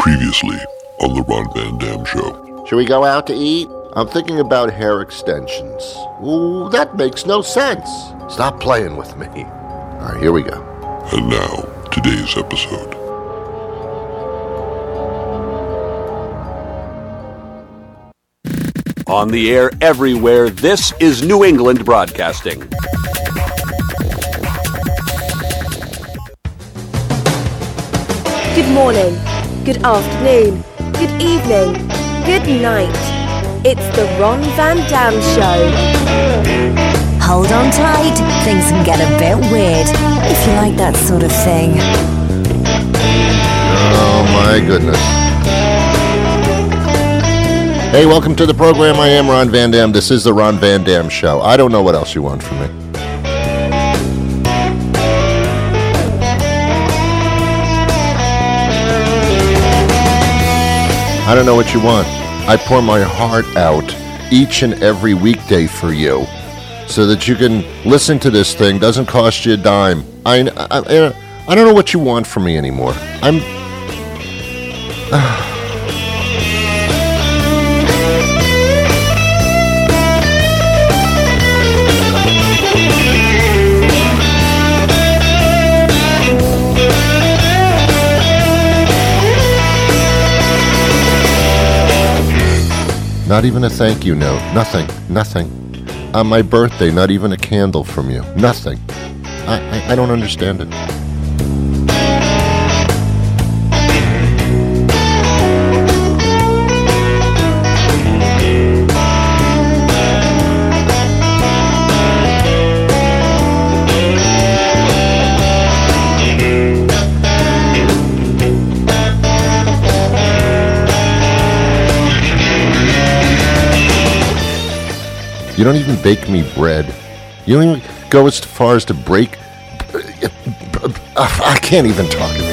Previously on the Ron Van Dam Show. Should we go out to eat? I'm thinking about hair extensions. Ooh, that makes no sense. Stop playing with me. All right, here we go. And now, today's episode. On the air everywhere, this is New England Broadcasting. Good morning, good afternoon, good evening, good night. It's the Ron Van Dam Show. Hold on tight, things can get a bit weird, if you like that sort of thing. Oh my goodness. Hey, welcome to the program. I am Ron Van Dam. This is the Ron Van Dam Show. I don't know what else you want from me. I don't know what you want. I pour my heart out each and every weekday for you so that you can listen to this thing. Doesn't cost you a dime. I don't know what you want from me anymore. Not even a thank you note. Nothing. On my birthday, not even a candle from you. Nothing. I don't understand it. You don't even bake me bread. You don't even go as far as to break. I can't even talk to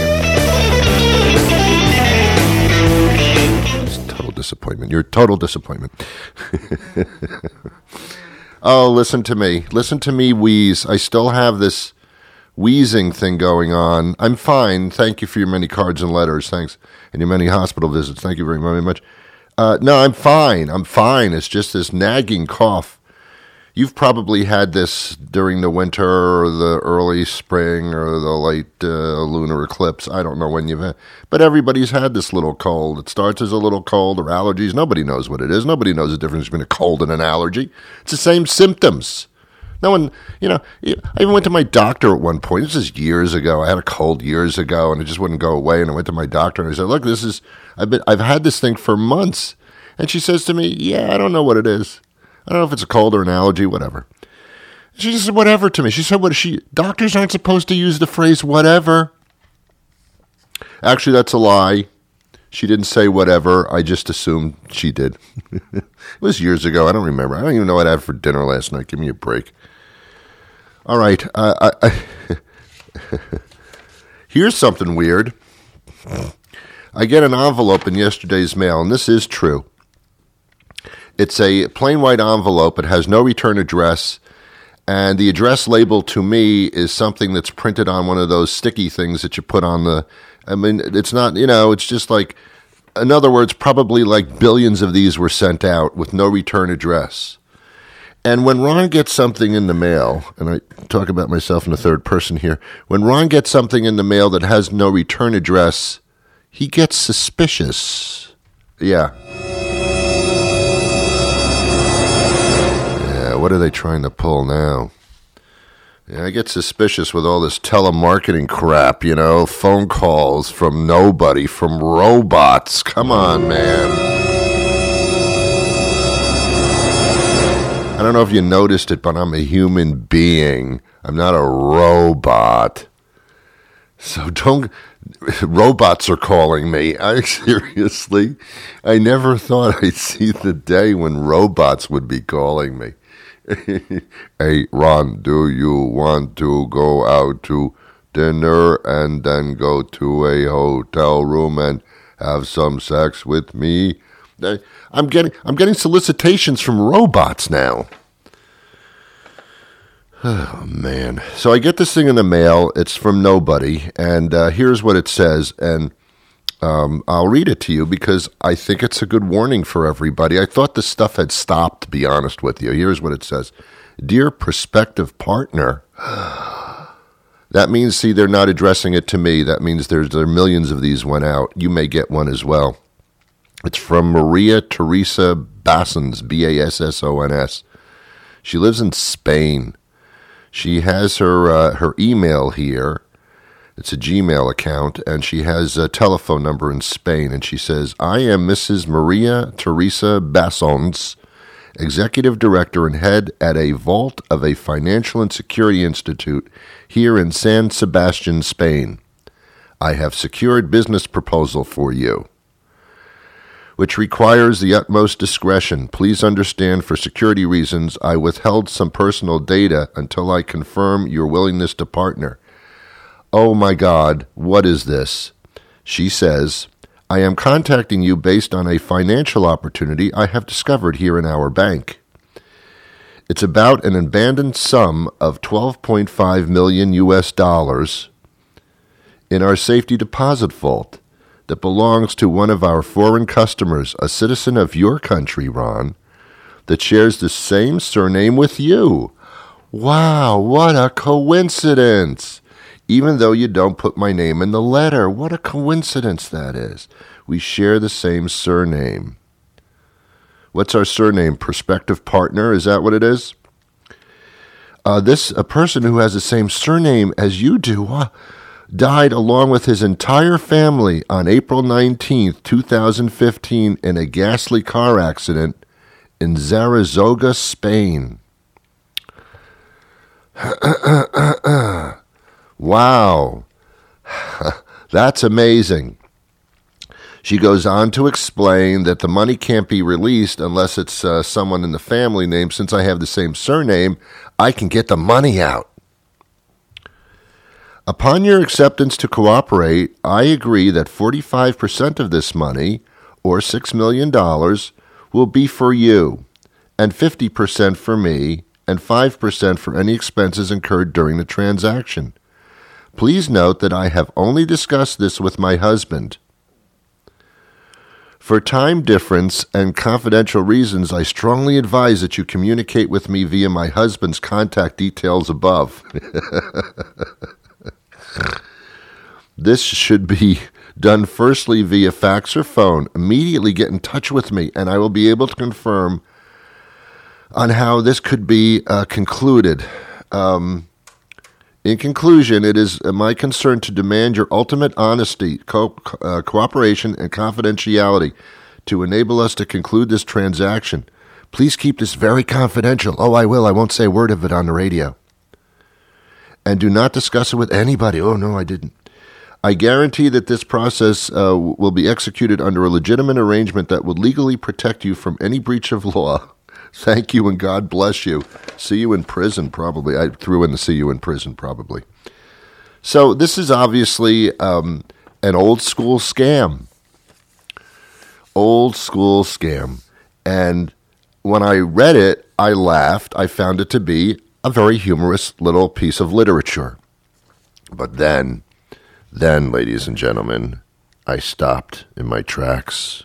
you. It's total disappointment. You're a total disappointment. Oh, listen to me. Listen to me wheeze. I still have this wheezing thing going on. I'm fine. Thank you for your many cards and letters. Thanks. And your many hospital visits. Thank you very much. No, I'm fine. It's just this nagging cough. You've probably had this during the winter or the early spring or the late lunar eclipse. I don't know when you've had, but everybody's had this little cold. It starts as a little cold or allergies. Nobody knows what it is. Nobody knows the difference between a cold and an allergy. It's the same symptoms. No one, I even went to my doctor at one point. This is years ago. I had a cold years ago, and it just wouldn't go away. And I went to my doctor, and I said, "Look, I've had this thing for months." And she says to me, "Yeah, I don't know what it is. I don't know if it's a cold or an allergy, whatever." She just said whatever to me. She said, doctors aren't supposed to use the phrase whatever. Actually, that's a lie. She didn't say whatever. I just assumed she did. It was years ago. I don't remember. I don't even know what I had for dinner last night. Give me a break. All right. Here's something weird. I get an envelope in yesterday's mail, and this is true. It's a plain white envelope. It has no return address, and the address label to me is something that's printed on one of those sticky things that you put on it's not, it's just like, in other words, probably like billions of these were sent out with no return address. And when Ron gets something in the mail, and I talk about myself in the third person here, when Ron gets something in the mail that has no return address, he gets suspicious. Yeah. What are they trying to pull now? Yeah, I get suspicious with all this telemarketing crap, phone calls from nobody, from robots. Come on, man. I don't know if you noticed it, but I'm a human being. I'm not a robot. So robots are calling me. Seriously, I never thought I'd see the day when robots would be calling me. Hey, Ron, do you want to go out to dinner and then go to a hotel room and have some sex with me? I'm getting solicitations from robots now. Oh, man. So I get this thing in the mail. It's from nobody, and here's what it says. And I'll read it to you because I think it's a good warning for everybody. I thought this stuff had stopped, to be honest with you. Here's what it says. Dear prospective partner. That means, see, they're not addressing it to me. That means there are millions of these went out. You may get one as well. It's from Maria Teresa Bassons, Bassons. She lives in Spain. She has her email here. It's a Gmail account, and she has a telephone number in Spain. And she says, I am Mrs. Maria Teresa Bassons, Executive Director and Head at a vault of a financial and security institute here in San Sebastian, Spain. I have secured business proposal for you, which requires the utmost discretion. Please understand, for security reasons, I withheld some personal data until I confirm your willingness to partner. Oh my God, what is this? She says, I am contacting you based on a financial opportunity I have discovered here in our bank. It's about an abandoned sum of $12.5 million US in our safety deposit vault that belongs to one of our foreign customers, a citizen of your country, Ron, that shares the same surname with you. Wow, what a coincidence! Even though you don't put my name in the letter, what a coincidence that is. We share the same surname. What's our surname? Prospective partner, is that what it is? A person who has the same surname as you do, died along with his entire family on April 19th, 2015 in a ghastly car accident in Zaragoza, Spain. Wow. That's amazing. She goes on to explain that the money can't be released unless it's someone in the family name. Since I have the same surname, I can get the money out. Upon your acceptance to cooperate, I agree that 45% of this money, or $6 million, will be for you, and 50% for me, and 5% for any expenses incurred during the transaction. Please note that I have only discussed this with my husband. For time difference and confidential reasons, I strongly advise that you communicate with me via my husband's contact details above. This should be done firstly via fax or phone. Immediately get in touch with me, and I will be able to confirm on how this could be concluded. In conclusion, it is my concern to demand your ultimate honesty, cooperation, and confidentiality to enable us to conclude this transaction. Please keep this very confidential. Oh, I will. I won't say a word of it on the radio. And do not discuss it with anybody. Oh, no, I didn't. I guarantee that this process will be executed under a legitimate arrangement that would legally protect you from any breach of law. Thank you and God bless you. See you in prison, probably. I threw in the see you in prison, probably. So this is obviously an old school scam. Old school scam. And when I read it, I laughed. I found it to be a very humorous little piece of literature. But then, ladies and gentlemen, I stopped in my tracks.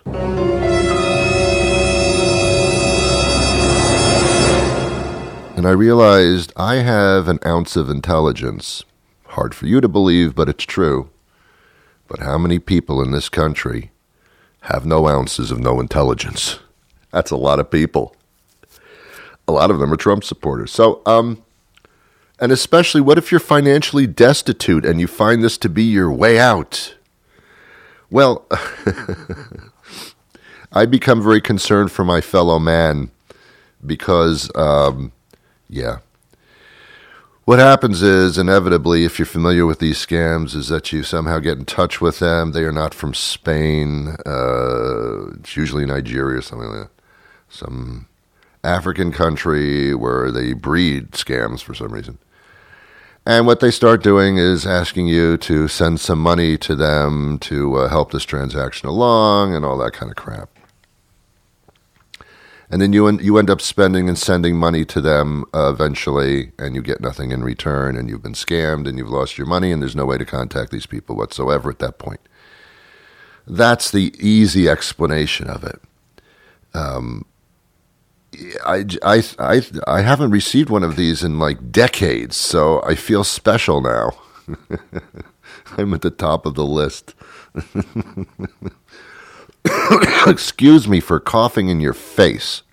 And I realized I have an ounce of intelligence. Hard for you to believe, but it's true. But how many people in this country have no ounces of no intelligence? That's a lot of people. A lot of them are Trump supporters. So, and especially, what if you're financially destitute and you find this to be your way out? Well, I become very concerned for my fellow man because, yeah. What happens is, inevitably, if you're familiar with these scams, is that you somehow get in touch with them. They are not from Spain. It's usually Nigeria or something like that. Some African country where they breed scams for some reason. And what they start doing is asking you to send some money to them to help this transaction along and all that kind of crap. And then you end up spending and sending money to them eventually, and you get nothing in return, and you've been scammed, and you've lost your money, and there's no way to contact these people whatsoever at that point. That's the easy explanation of it. I haven't received one of these in like decades, so I feel special now. I'm at the top of the list. Excuse me for coughing in your face.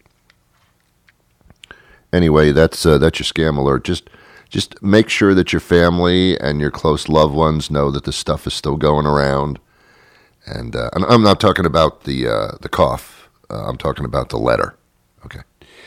Anyway, that's your scam alert. Just make sure that your family and your close loved ones know that this stuff is still going around. And I'm not talking about the cough. I'm talking about the letter. Okay.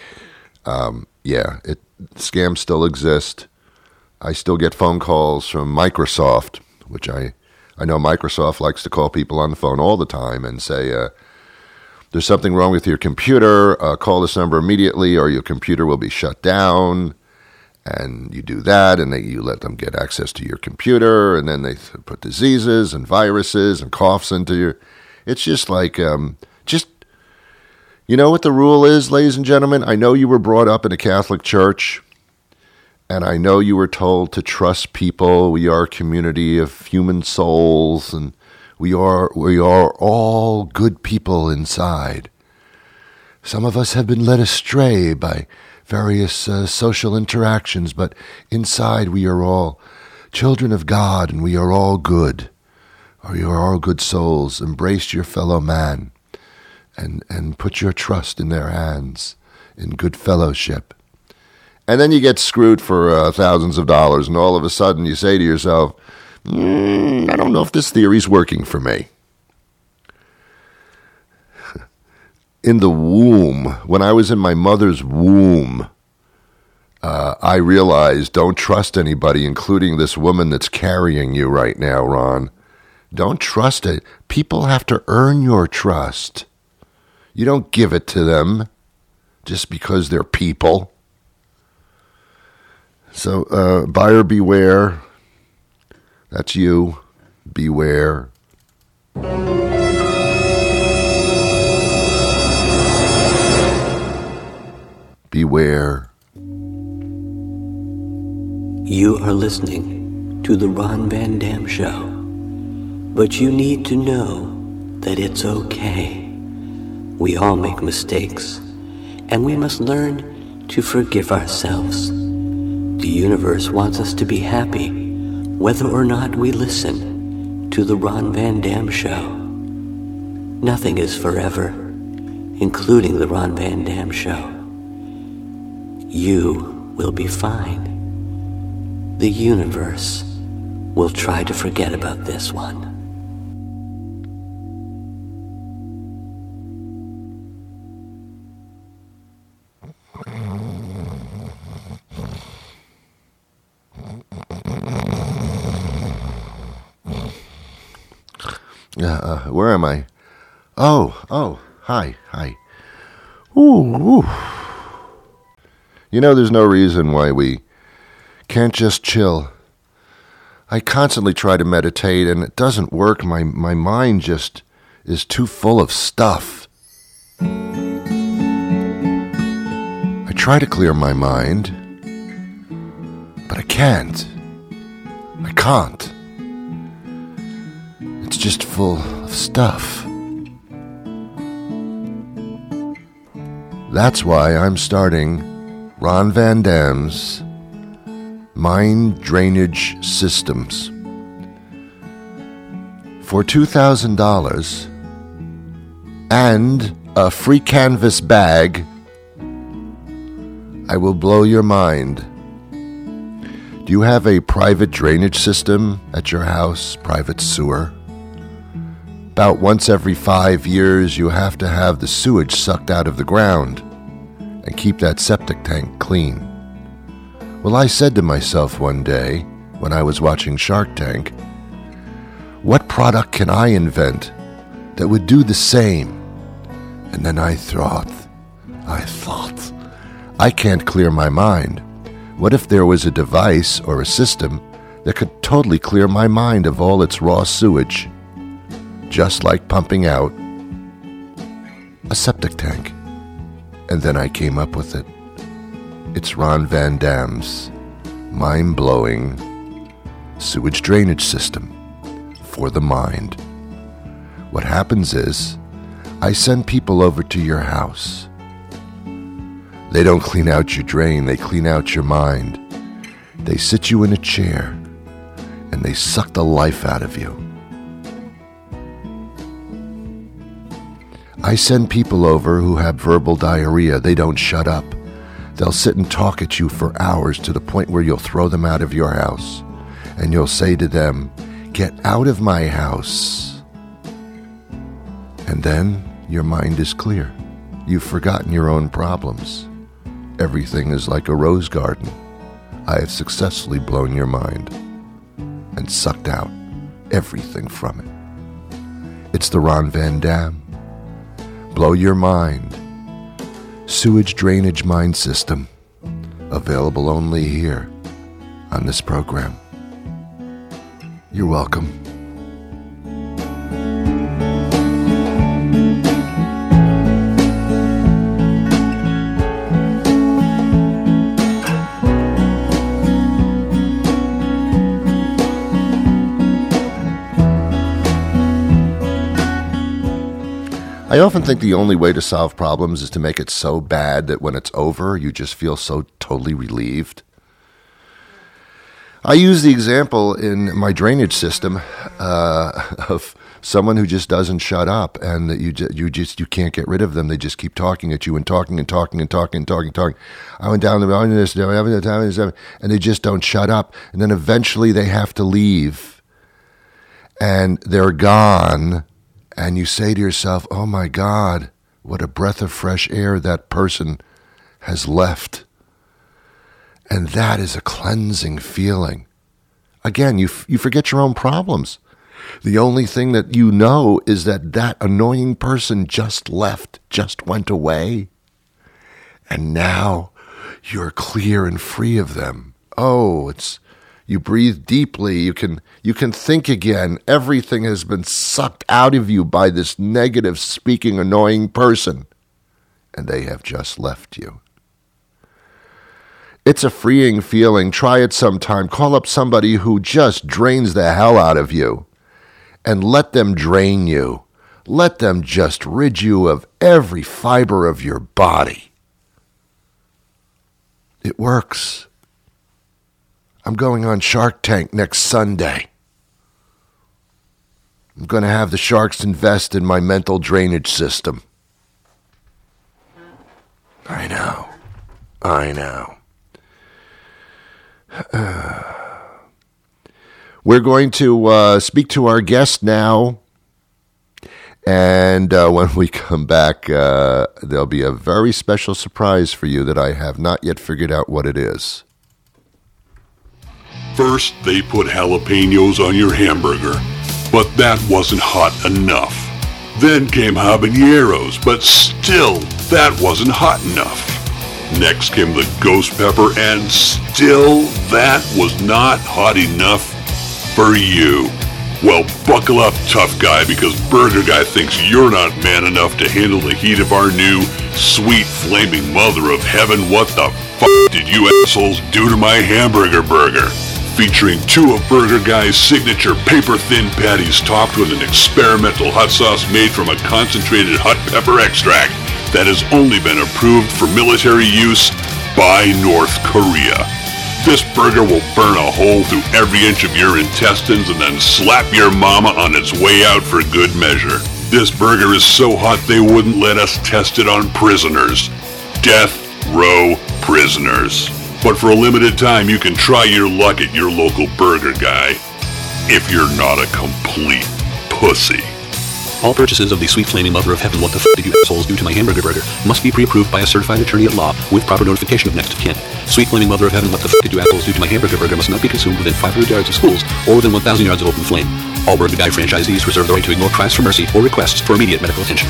Scams still exist. I still get phone calls from Microsoft, which I know Microsoft likes to call people on the phone all the time and say, there's something wrong with your computer, call this number immediately or your computer will be shut down. And you do that, and you let them get access to your computer, and then they put diseases and viruses and coughs into your... It's just like, you know what the rule is, ladies and gentlemen? I know you were brought up in a Catholic church, and I know you were told to trust people. We are a community of human souls, and we are all good people inside. Some of us have been led astray by various social interactions, but inside we are all children of God, and we are all good. Or you are all good souls. Embrace your fellow man, and put your trust in their hands, in good fellowship. And then you get screwed for thousands of dollars, and all of a sudden you say to yourself, I don't know if this theory's working for me. In the womb, when I was in my mother's womb, I realized don't trust anybody, including this woman that's carrying you right now, Ron. Don't trust it. People have to earn your trust. You don't give it to them just because they're people. So, buyer beware. That's you. Beware. Beware. You are listening to The Ron Van Dam Show, but you need to know that it's okay. We all make mistakes, and we must learn to forgive ourselves. The universe wants us to be happy, whether or not we listen to The Ron Van Dam Show. Nothing is forever, including The Ron Van Dam Show. You will be fine. The universe will try to forget about this one. Where am I? Oh, hi. Ooh. You know, there's no reason why we can't just chill. I constantly try to meditate, and it doesn't work. My mind just is too full of stuff. I try to clear my mind, but I can't. I can't. It's just full of stuff. That's why I'm starting Ron Van Dam's Mind Drainage Systems. For $2,000 and a free canvas bag, I will blow your mind. Do you have a private drainage system at your house, private sewer? About once every 5 years, you have to have the sewage sucked out of the ground and keep that septic tank clean. Well, I said to myself one day when I was watching Shark Tank, what product can I invent that would do the same? And then I thought, I can't clear my mind. What if there was a device or a system that could totally clear my mind of all its raw sewage? Just like pumping out a septic tank. And then I came up with it. It's Ron Van Dam's mind-blowing sewage drainage system for the mind. What happens is, I send people over to your house. They don't clean out your drain, they clean out your mind. They sit you in a chair, and they suck the life out of you. I send people over who have verbal diarrhea. They don't shut up. They'll sit and talk at you for hours to the point where you'll throw them out of your house. And you'll say to them, "Get out of my house." And then your mind is clear. You've forgotten your own problems. Everything is like a rose garden. I have successfully blown your mind and sucked out everything from it. It's the Ron Van Dam. Blow your mind. Sewage drainage mind system. Available only here on this program. You're welcome. I often think the only way to solve problems is to make it so bad that when it's over, you just feel so totally relieved. I use the example in my drainage system of someone who just doesn't shut up, and that you can't get rid of them. They just keep talking at you and talking and talking and talking and talking and talking. I went down the and they just don't shut up. And then eventually they have to leave, and they're gone. And you say to yourself, "Oh my God, what a breath of fresh air that person has left." And that is a cleansing feeling. Again, you forget your own problems. The only thing that you know is that that annoying person just left, just went away. And now you're clear and free of them. Oh, you breathe deeply. You can think again. Everything has been sucked out of you by this negative speaking, annoying person. And they have just left you. It's a freeing feeling. Try it sometime. Call up somebody who just drains the hell out of you. And let them drain you. Let them just rid you of every fiber of your body. It works. I'm going on Shark Tank next Sunday. I'm going to have the sharks invest in my mental drainage system. I know. We're going to speak to our guest now. And when we come back, there'll be a very special surprise for you that I have not yet figured out what it is. First, they put jalapenos on your hamburger, but that wasn't hot enough. Then came habaneros, but still, that wasn't hot enough. Next came the ghost pepper, and still, that was not hot enough for you. Well, buckle up, tough guy, because Burger Guy thinks you're not man enough to handle the heat of our new, sweet, flaming mother of heaven. What the fuck did you assholes do to my hamburger burger? Featuring two of Burger Guy's signature paper-thin patties topped with an experimental hot sauce made from a concentrated hot pepper extract that has only been approved for military use by North Korea. This burger will burn a hole through every inch of your intestines and then slap your mama on its way out for good measure. This burger is so hot they wouldn't let us test it on prisoners. Death row prisoners. But for a limited time, you can try your luck at your local Burger Guy. If you're not a complete pussy. All purchases of the sweet flaming mother of heaven, what the f*** did you assholes do to my hamburger burger, must be pre-approved by a certified attorney at law with proper notification of next of kin. Sweet flaming mother of heaven, what the f*** did you assholes do to my hamburger burger must not be consumed within 500 yards of schools or within 1,000 yards of open flame. All Burger Guy franchisees reserve the right to ignore cries for mercy or requests for immediate medical attention.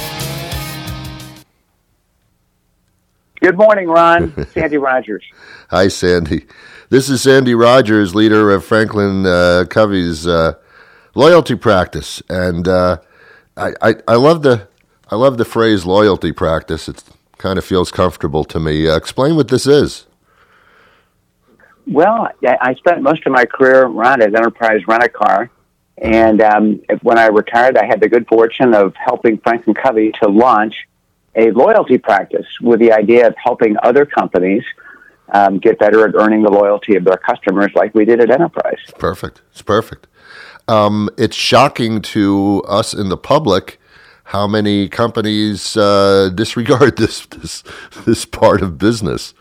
Good morning, Ron. Sandy Rogers. Hi, Sandy. This is Sandy Rogers, leader of Franklin Covey's loyalty practice, and I love the phrase loyalty practice. It kind of feels comfortable to me. Explain what this is. Well, I spent most of my career, Ron, at Enterprise Rent-A-Car, And when I retired, I had the good fortune of helping Frank and Covey to launch a loyalty practice with the idea of helping other companies get better at earning the loyalty of their customers like we did at Enterprise. Perfect. It's perfect. It's shocking to us in the public how many companies disregard this part of business.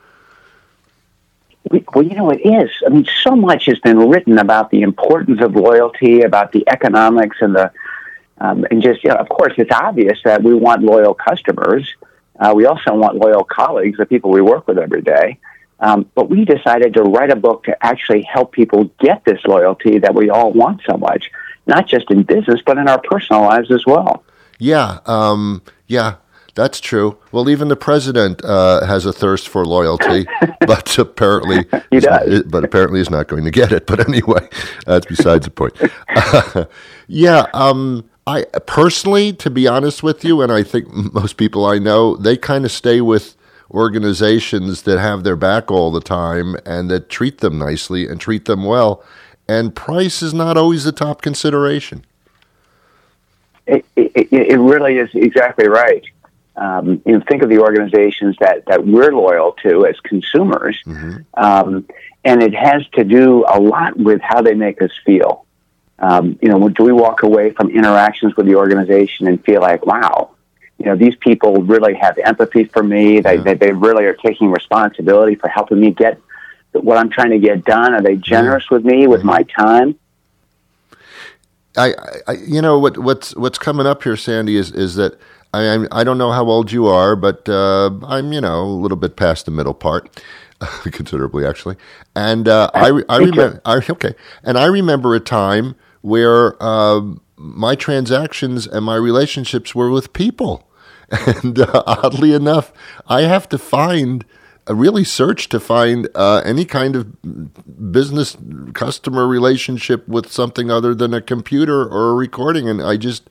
Well, it is. I mean, so much has been written about the importance of loyalty, about the economics, and of course, it's obvious that we want loyal customers. We also want loyal colleagues, the people we work with every day. But we decided to write a book to actually help people get this loyalty that we all want so much, not just in business, but in our personal lives as well. Yeah, that's true. Well, even the president has a thirst for loyalty, but apparently he does. But apparently he's not going to get it. But anyway, that's besides the point. I personally, to be honest with you, and I think most people I know, they kind of stay with organizations that have their back all the time and that treat them nicely and treat them well. And price is not always the top consideration. It really is exactly right. Think of the organizations that we're loyal to as consumers, and it has to do a lot with how they make us feel. Do we walk away from interactions with the organization and feel like, wow, these people really have empathy for me. They really are taking responsibility for helping me get what I'm trying to get done. Are they generous with me, with my time? What's coming up here, Sandy, is that I don't know how old you are, but I'm a little bit past the middle part, considerably actually. And I remember a time where my transactions and my relationships were with people, and oddly enough, I have to really search to find any kind of business customer relationship with something other than a computer or a recording. And I just,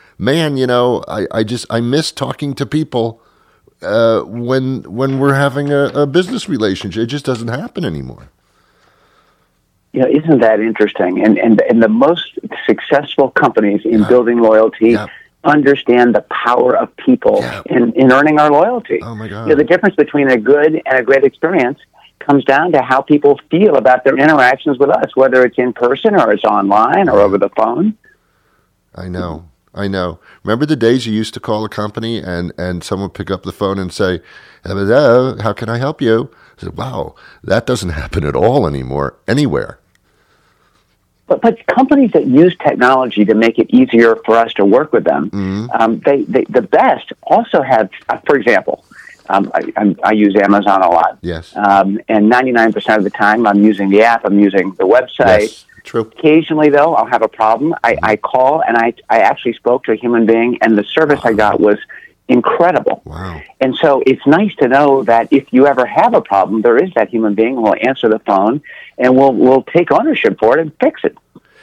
I miss talking to people when we're having a business relationship. It just doesn't happen anymore. Isn't that interesting? And the most successful companies in building loyalty understand the power of people in earning our loyalty. Oh my God! The difference between a good and a great experience comes down to how people feel about their interactions with us, whether it's in person or it's online or over the phone. I know. Remember the days you used to call a company and someone would pick up the phone and say, "Hello, how can I help you?" I said, "Wow, that doesn't happen at all anymore, anywhere." But companies that use technology to make it easier for us to work with them, the best also have, for example, I use Amazon a lot. Yes. And 99% of the time I'm using the app, I'm using the website. Yes, true. Occasionally, though, I'll have a problem. I call, and I actually spoke to a human being, and the service I got was incredible. Wow. And so it's nice to know that if you ever have a problem, there is that human being who will answer the phone and we'll take ownership for it and fix it.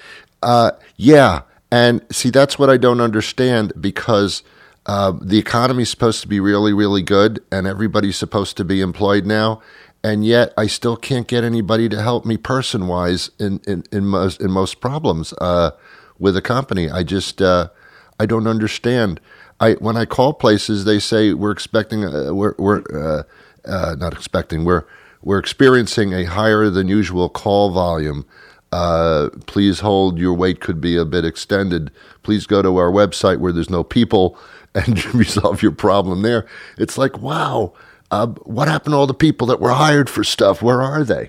And see, that's what I don't understand, because the economy's supposed to be really, really good and everybody's supposed to be employed now. And yet I still can't get anybody to help me person-wise in most problems with a company. I just, I don't understand. When I call places, they say we're experiencing a higher than usual call volume. Please hold, your wait could be a bit extended. Please go to our website where there's no people and resolve your problem there. It's like, wow, what happened to all the people that were hired for stuff? Where are they?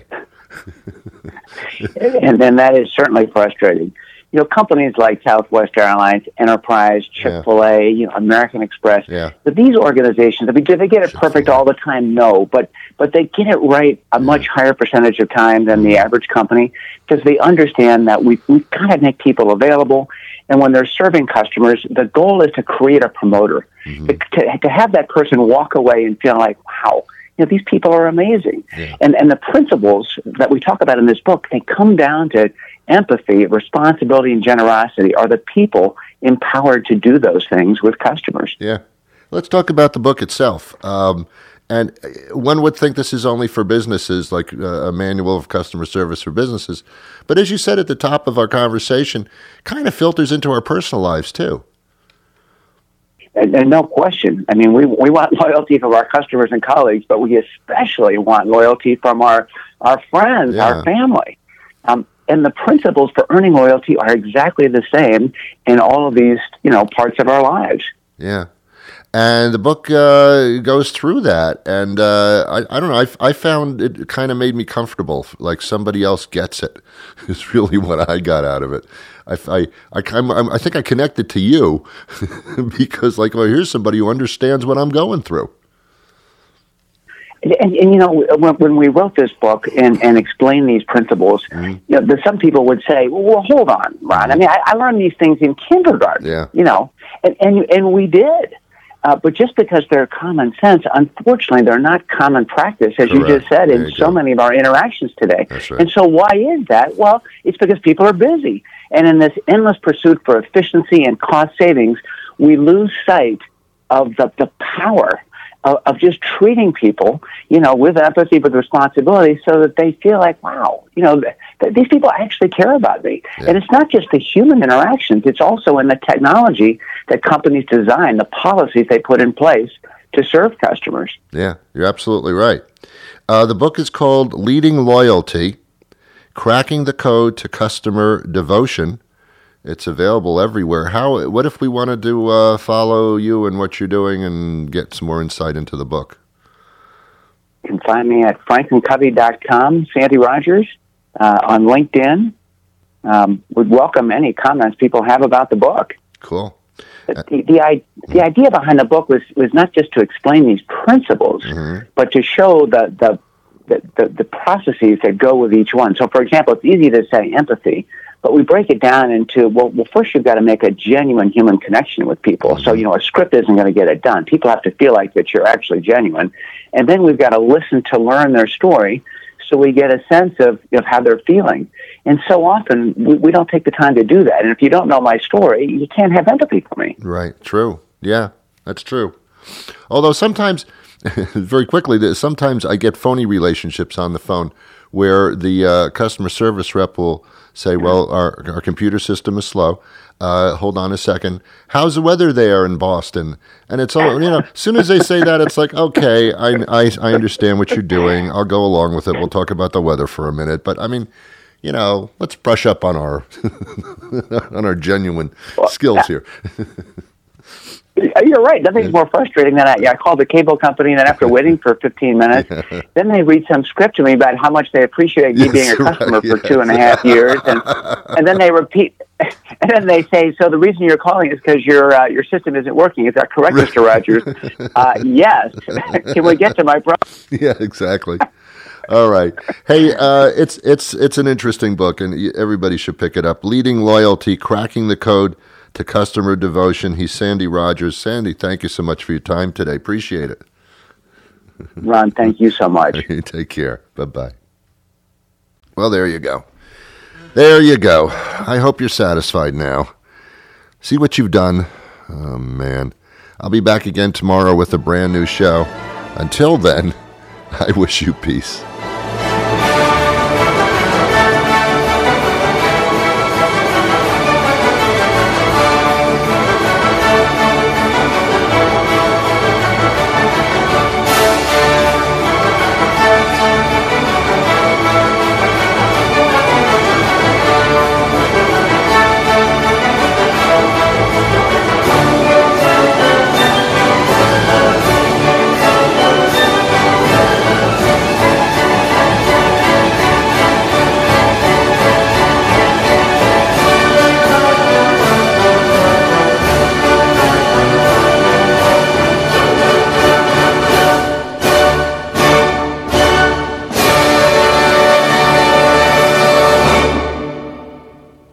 and that is certainly frustrating. Companies like Southwest Airlines, Enterprise, Chick-fil-A, American Express, but these organizations, do they get it perfect all the time? No, but they get it right a much higher percentage of time than the average company, because they understand that we've got to make people available. And when they're serving customers, the goal is to create a promoter, to have that person walk away and feel like, wow, these people are amazing. Yeah. And the principles that we talk about in this book, they come down to empathy, responsibility, and generosity. Are the people empowered to do those things with customers? Yeah. Let's talk about the book itself. And one would think this is only for businesses, like a manual of customer service for businesses. But as you said at the top of our conversation, kind of filters into our personal lives too. And no question. I mean, we want loyalty from our customers and colleagues, but we especially want loyalty from our friends, our family. And the principles for earning loyalty are exactly the same in all of these, parts of our lives. Yeah. And the book goes through that. And I don't know, I found it kind of made me comfortable, like somebody else gets it. It's really what I got out of it. I think I connected to you because, here's somebody who understands what I'm going through. And when we wrote this book and explained these principles, some people would say, well, hold on, Ron. I mean, I learned these things in kindergarten, and we did. But just because they're common sense, unfortunately, they're not common practice, as you just said, in so many of our interactions today. That's right. And so why is that? Well, it's because people are busy. And in this endless pursuit for efficiency and cost savings, we lose sight of the power of just treating people, with empathy, with responsibility, so that they feel like, wow, these people actually care about me. Yeah. And it's not just the human interactions, it's also in the technology that companies design, the policies they put in place to serve customers. Yeah, you're absolutely right. The book is called Leading Loyalty, Cracking the Code to Customer Devotion. It's available everywhere. What if we wanted to follow you and what you're doing and get some more insight into the book? You can find me at frankandcovey.com, Sandy Rogers, on LinkedIn. Would welcome any comments people have about the book. Cool. The idea behind the book was not just to explain these principles, but to show the processes that go with each one. So, for example, it's easy to say empathy, but we break it down into, well, first you've got to make a genuine human connection with people. So, a script isn't going to get it done. People have to feel like that you're actually genuine. And then we've got to listen to learn their story so we get a sense of how they're feeling. And so often we don't take the time to do that. And if you don't know my story, you can't have empathy for me. Right. True. Yeah, that's true. Although sometimes, very quickly, sometimes I get phony relationships on the phone where the customer service rep will say, well, our computer system is slow. Hold on a second. How's the weather there in Boston? And it's all, as soon as they say that, it's like, okay, I understand what you're doing. I'll go along with it. We'll talk about the weather for a minute. But I mean, let's brush up on our on our genuine skills here. You're right. Nothing's more frustrating than I called the cable company, and then after waiting for 15 minutes, then they read some script to me about how much they appreciate me being a customer for 2.5 years, and then they repeat, and then they say, so the reason you're calling is because your system isn't working. Is that correct, Mr. Rogers? Yes. Can we get to my problem? Yeah, exactly. All right. Hey, it's an interesting book, and everybody should pick it up. Leading Loyalty, Cracking the Code to Customer Devotion. He's Sandy Rogers. Sandy, thank you so much for your time today. Appreciate it. Ron, thank you so much. Take care. Bye-bye. Well, there you go. There you go. I hope you're satisfied now. See what you've done? Oh, man. I'll be back again tomorrow with a brand new show. Until then, I wish you peace.